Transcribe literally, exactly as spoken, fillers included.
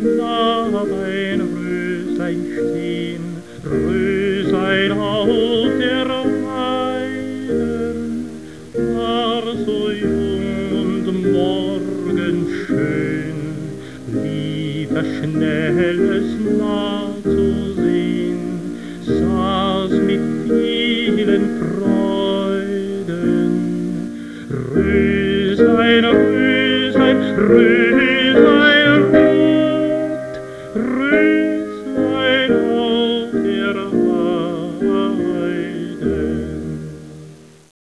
sah ein Röslein stehen, Röslein auf der Weiden, war so jung und morgenschön, lief er schnell es nah zu sehen, saß mit vielen Freuden. Röslein, Röslein, Röslein,